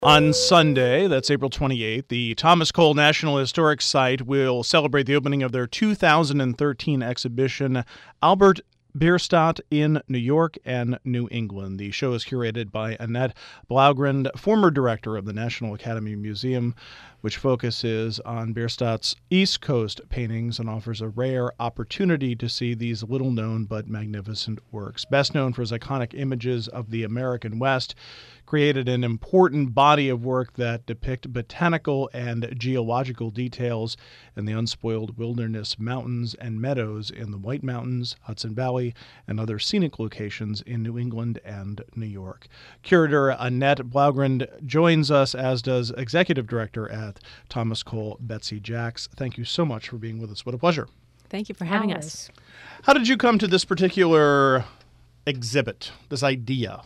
On Sunday, that's April 28th, the Thomas Cole National Historic Site will celebrate the opening of their 2013 exhibition, Albert Bierstadt in New York and New England. The show is curated by Annette Blaugrund, former director of the National Academy Museum, which focuses on Bierstadt's East Coast paintings and offers a rare opportunity to see these little-known but magnificent works. Best known for his iconic images of the American West, created an important body of work that depict botanical and geological details in the unspoiled wilderness mountains and meadows in the White Mountains, Hudson Valley, and other scenic locations in New England and New York. Curator Annette Blaugrund joins us, as does Executive Director at Thomas Cole, Betsy Jacks. Thank you so much for being with us. What a pleasure. Thank you for having us. How did you come to this particular exhibit, this idea?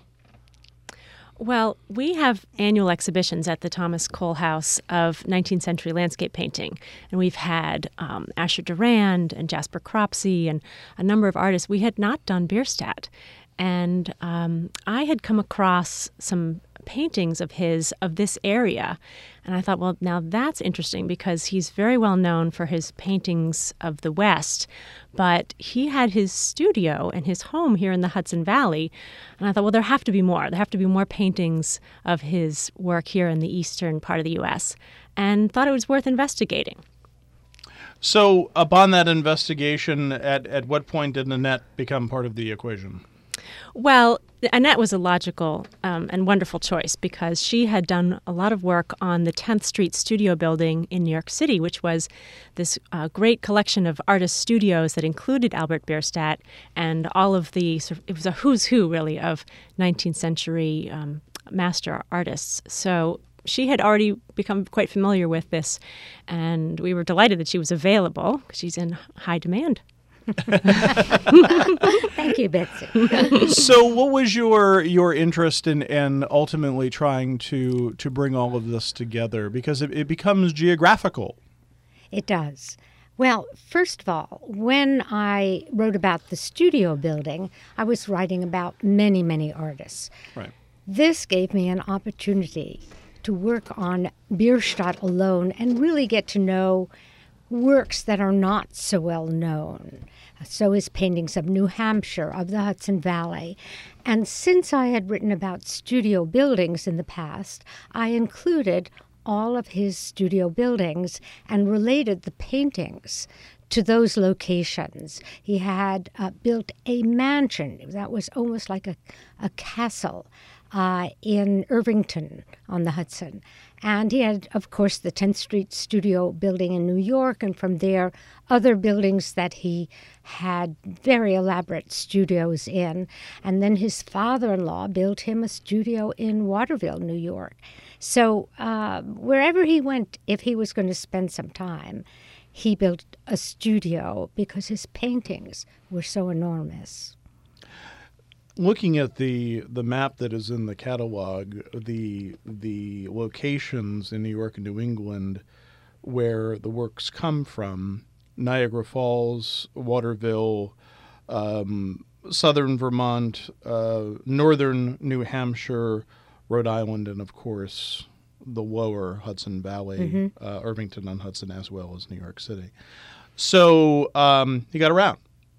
Well, we have annual exhibitions at the Thomas Cole House of 19th century landscape painting. And we've had Asher Durand and Jasper Cropsey and a number of artists. We had not done Bierstadt. And I had come across some paintings of his of this area. And I thought, well, now that's interesting because he's very well known for his paintings of the West. But he had his studio and his home here in the Hudson Valley. And I thought, well, there have to be more. There have to be more paintings of his work here in the eastern part of the U.S. And thought it was worth investigating. So upon that investigation, at what point did Annette become part of the equation? Well, Annette was a logical and wonderful choice because she had done a lot of work on the 10th Street Studio Building in New York City, which was this great collection of artist studios that included Albert Bierstadt and all of the, it was a who's who, really, of 19th century master artists. So she had already become quite familiar with this, and we were delighted that she was available because she's in high demand. Thank you, Betsy. So what was your interest in ultimately trying to bring all of this together? Because it becomes geographical. It does. Well, first of all, when I wrote about the studio building, I was writing about many, many artists. Right. This gave me an opportunity to work on Bierstadt alone and really get to know works that are not so well known. So his paintings of New Hampshire, of the Hudson Valley. And since I had written about studio buildings in the past, I included all of his studio buildings and related the paintings to those locations. He had built a mansion that was almost like a castle in Irvington on the Hudson. And he had, of course, the 10th Street Studio Building in New York, and from there, other buildings that he had very elaborate studios in. And then his father-in-law built him a studio in Waterville, New York. So wherever he went, if he was going to spend some time, he built a studio because his paintings were so enormous. Looking at the map that is in the catalog, the locations in New York and New England where the works come from, Niagara Falls, Waterville, southern Vermont, northern New Hampshire, Rhode Island, and of course the lower Hudson Valley, Irvington on Hudson, as well as New York City. So he got around.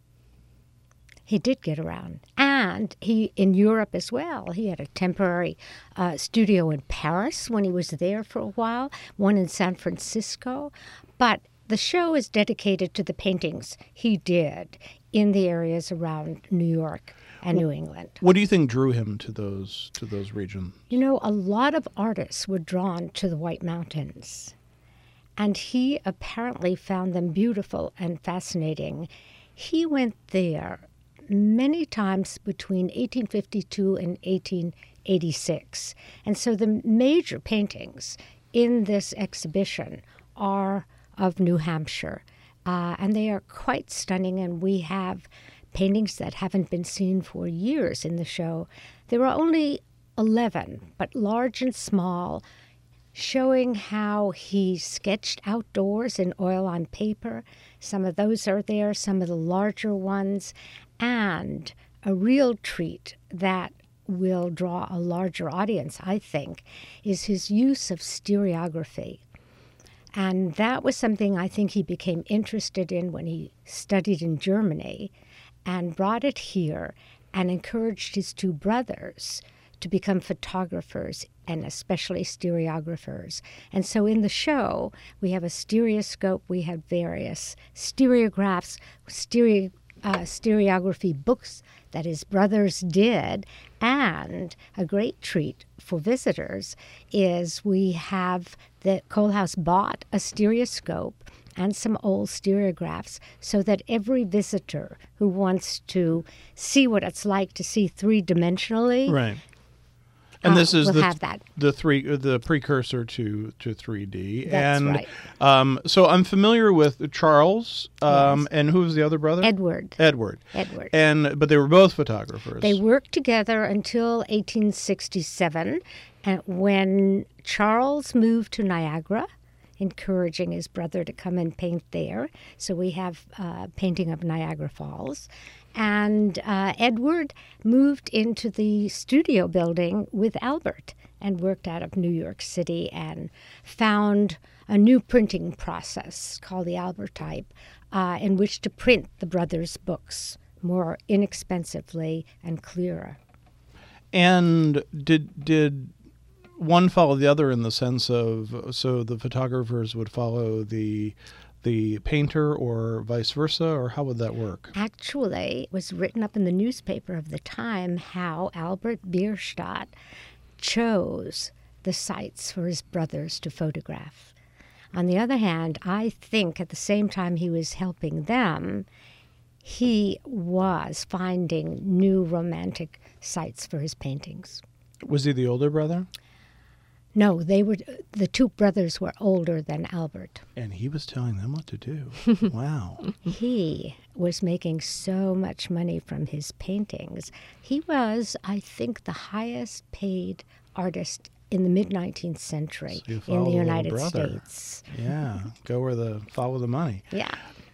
He did get around. And he, in Europe as well, he had a temporary studio in Paris when he was there for a while, one in San Francisco. But the show is dedicated to the paintings he did in the areas around New York and New England. What do you think drew him to those regions? You know, a lot of artists were drawn to the White Mountains. And he apparently found them beautiful and fascinating. He went there many times between 1852 and 1886. And so the major paintings in this exhibition are of New Hampshire. And they are quite stunning, and we have paintings that haven't been seen for years in the show. There are only 11, but large and small, showing how he sketched outdoors in oil on paper. Some of those are there, some of the larger ones, and a real treat that will draw a larger audience, I think, is his use of stereography. And that was something I think he became interested in when he studied in Germany and brought it here and encouraged his two brothers to become photographers and especially stereographers. And so in the show, we have a stereoscope, we have various stereographs, stereography books that his brothers did, and a great treat for visitors is we have the Cole House bought a stereoscope and some old stereographs so that every visitor who wants to see what it's like to see three-dimensionally, Right. And this is we'll have that. the precursor to 3D. That's and right. So I'm familiar with Charles, Yes. and who was the other brother? Edward. Edward. Edward. But they were both photographers. They worked together until 1867, and when Charles moved to Niagara, encouraging his brother to come and paint there. So we have a painting of Niagara Falls. And Edward moved into the studio building with Albert and worked out of New York City and found a new printing process called the Albertype in which to print the brothers' books more inexpensively and clearer. And did one follow the other in the sense of, so the photographers would follow the painter or vice versa, or how would that work? Actually, it was written up in the newspaper of the time how Albert Bierstadt chose the sites for his brothers to photograph. On the other hand, I think at the same time he was helping them, he was finding new romantic sites for his paintings. Was he the older brother? No, the two brothers were older than Albert. And he was telling them what to do. Wow. He was making so much money from his paintings. He was, I think, the highest paid artist in the mid-19th century So you in follow the the little United brother. States. Yeah. Follow the money. Yeah.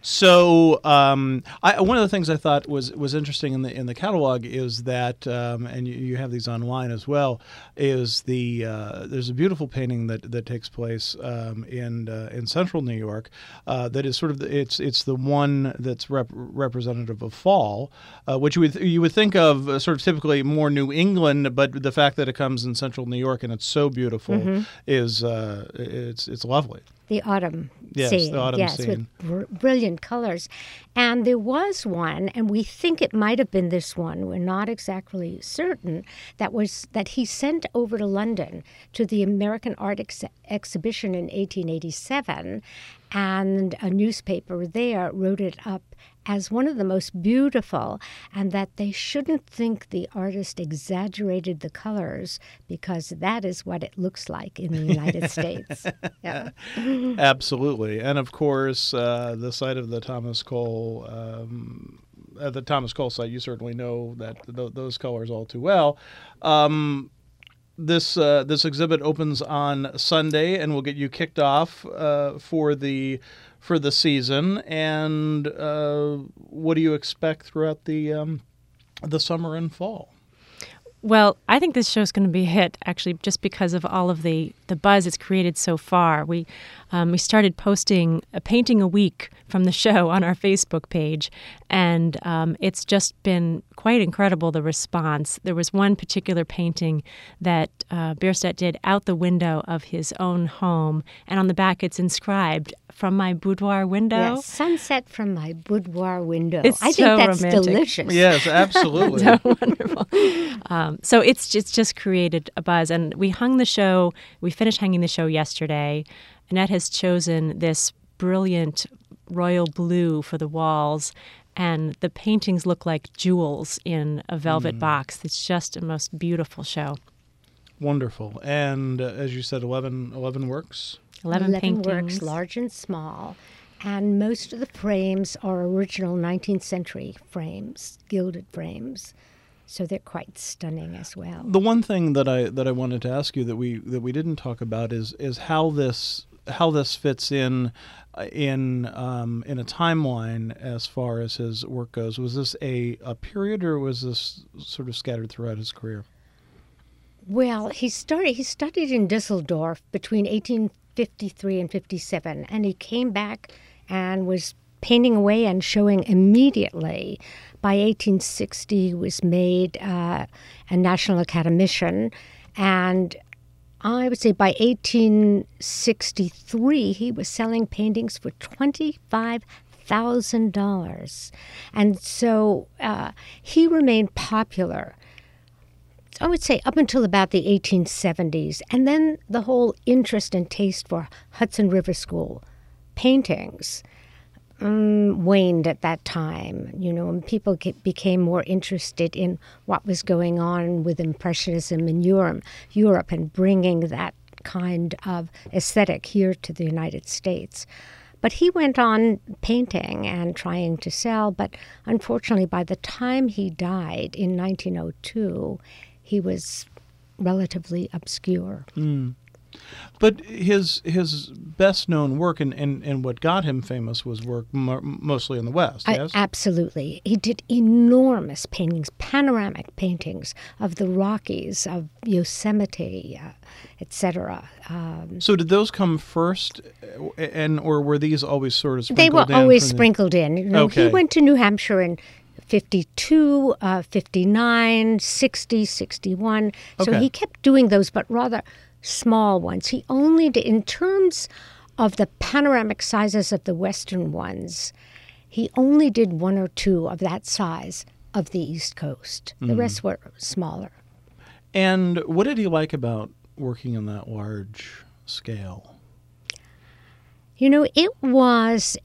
So one of the things I thought was interesting in the catalog is that, and you have these online as well, is there's a beautiful painting that takes place in central New York that is sort of it's the one that's representative of fall, which you would think of sort of typically more New England, but the fact that it comes in central New York and it's so beautiful is it's lovely. The autumn Yes, scene. the autumn yes, scene. with brilliant colors. And there was one, and we think it might have been this one, we're not exactly certain, that he sent over to London to the American Art Exhibition in 1887, and a newspaper there wrote it up as one of the most beautiful, and that they shouldn't think the artist exaggerated the colors because that is what it looks like in the United States. Yeah. Absolutely. And of course, the site of the Thomas Cole, at the Thomas Cole site, you certainly know that those colors all too well. This exhibit opens on Sunday and will get you kicked off for the season. And what do you expect throughout the summer and fall? Well, I think this show's going to be a hit, actually, just because of all of the buzz it's created so far. We started posting a painting a week from the show on our Facebook page, and it's just been quite incredible, the response. There was one particular painting that Bierstadt did out the window of his own home, and on the back it's inscribed, "From my boudoir window." Yes, sunset from my boudoir window. It's I so think that's romantic. delicious. Yes, absolutely. So wonderful. So it's just created a buzz. And we finished hanging the show yesterday. Annette has chosen this brilliant royal blue for the walls. And the paintings look like jewels in a velvet box. It's just a most beautiful show. Wonderful. And as you said, 11 works? 11 paintings. works, large and small. And most of the frames are original 19th century frames, gilded frames. So they're quite stunning as well. The one thing that I wanted to ask you that we didn't talk about is how this fits in a timeline as far as his work goes. Was this a period, or was this sort of scattered throughout his career? Well, he studied in Düsseldorf between 1853 and 57, and he came back and was painting away and showing immediately. By 1860, he was made a National Academician, and I would say by 1863, he was selling paintings for $25,000. And so he remained popular, I would say, up until about the 1870s. And then the whole interest and taste for Hudson River School paintings waned at that time, and people became more interested in what was going on with Impressionism in Europe and bringing that kind of aesthetic here to the United States. But he went on painting and trying to sell, but unfortunately by the time he died in 1902, he was relatively obscure. But his best-known work and what got him famous was work mostly in the West, yes? Absolutely. He did enormous paintings, panoramic paintings of the Rockies, of Yosemite, etc. So did those come first, or were these always sort of sprinkled in? They were always sprinkled in. Okay. He went to New Hampshire in 52, 59, 60, 61. So Okay. he kept doing those, but rather small ones. He only did, in terms of the panoramic sizes of the Western ones, he only did one or two of that size of the East Coast. The rest were smaller. And what did he like about working on that large scale? It was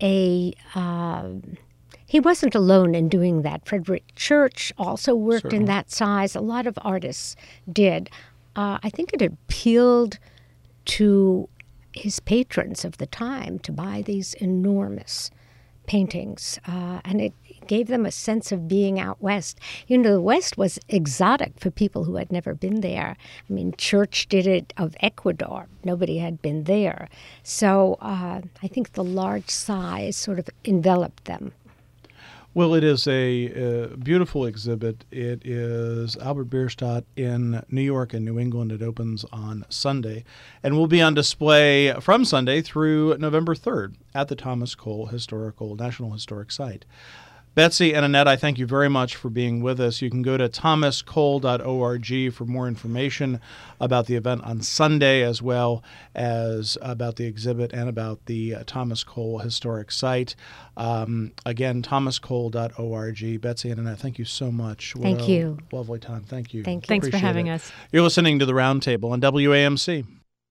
he wasn't alone in doing that. Frederick Church also worked Certainly. in that size. A lot of artists did. I think it appealed to his patrons of the time to buy these enormous paintings, and it gave them a sense of being out west. The West was exotic for people who had never been there. I mean, Church did it of Ecuador. Nobody had been there. So I think the large size sort of enveloped them. Well, it is a beautiful exhibit. It is Albert Bierstadt in New York and New England. It opens on Sunday and will be on display from Sunday through November 3rd at the Thomas Cole National Historic Site. Betsy and Annette, I thank you very much for being with us. You can go to thomascole.org for more information about the event on Sunday, as well as about the exhibit and about the Thomas Cole Historic Site. Again, thomascole.org. Betsy and Annette, thank you so much. Thank you. Lovely time. Thank you. Thank you. Thanks for Appreciate having it. us. You're listening to The Roundtable on WAMC.